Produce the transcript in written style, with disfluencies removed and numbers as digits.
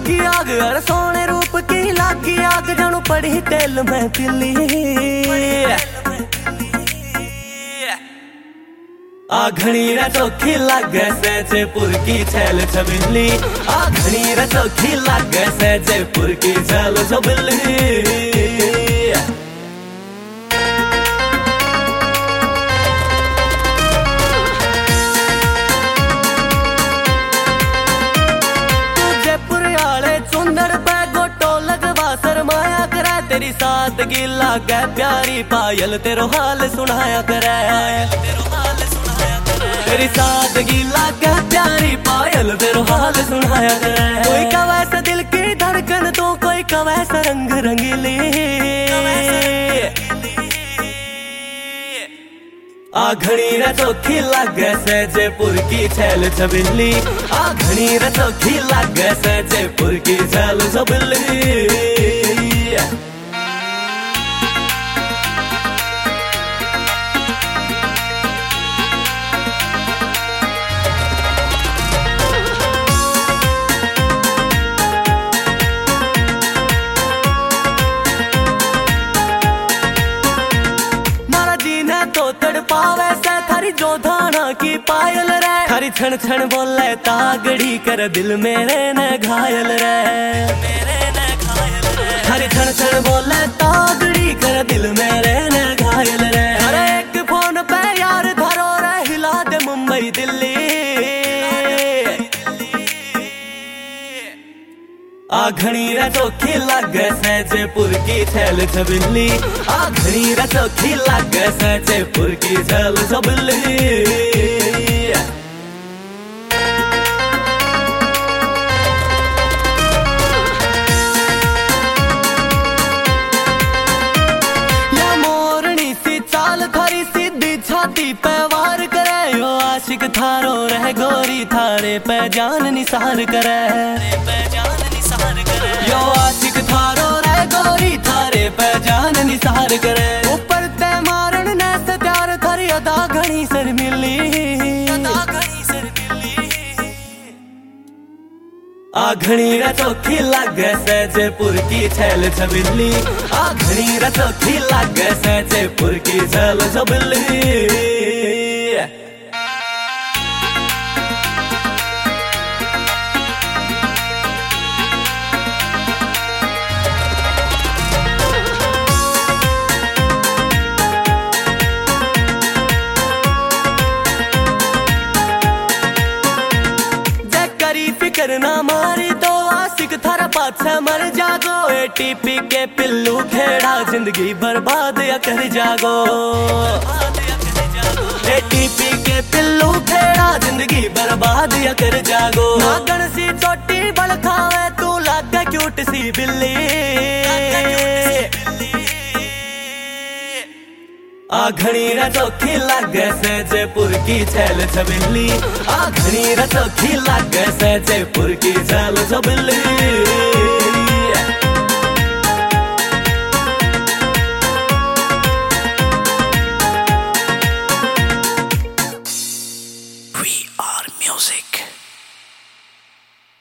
लागी आग अर सोने रूप की लागी आग जानू पड़ी तेल में तिली आघनी रे चोखी लागे से जयपुर की छैल छबिली आघनी रे चोखी लागे से जयपुर की छैल छबिली तेरी सादगी लागे प्यारी पायल तेरो हाल सुनाया करे तेरी सादगी लागे प्यारी पायल तेरो हाल सुनाया करे कोई का वैसा दिल की धड़कन तो कोई का वैसा रंग रंगीली आघनी रे चोखी लागे से जयपुर की छैल छबिली आघनी रे चोखी लागे से जयपुर की छैल छबिली तो तड़पावे से थारी जो धाना की पायल रे थारी छन छन बोले तागड़ी कर दिल मेरे ने घायल रे थारी छन छन बोले तागड़ी कर दिल मेरे ने घायल रे अरे एक फोन पे यार धरो रे हिला दे मुंबई दिल्ली आघनी रे चोखी लागे से जयपुर की छैल छबिली आघनी रे चोखी लागे से जयपुर की छैल छबिली या मोरनी सी चाल थारी सीधी छाती पे वार करे यो आशिक थारो रह गोरी थारे पे जान निसार करे यो आशिक थारो रे गोरी थारे पे जान निसार करे ऊपर ते मारन ने से प्यार थारी अदा घणी सर मिली आघनी रे चोखी लागे से जयपुर की छैल छबिली आघनी रे चोखी लागे से जयपुर की छैल छबिली करना मारी तो आशिक थारा पाछा मर जागो एटीपी के पिल्लू खेड़ा जिंदगी बर्बाद या कर जागो एटीपी के पिल्लू खेड़ा जिंदगी बर्बाद या कर जागो नागन सी चोटी बल खावे तू लागे क्यूट सी बिल्ली आघनी रे चोखी लागे से जयपुर की छैल छबिली आघनी रे चोखी लागे से जयपुर की छैल छबिली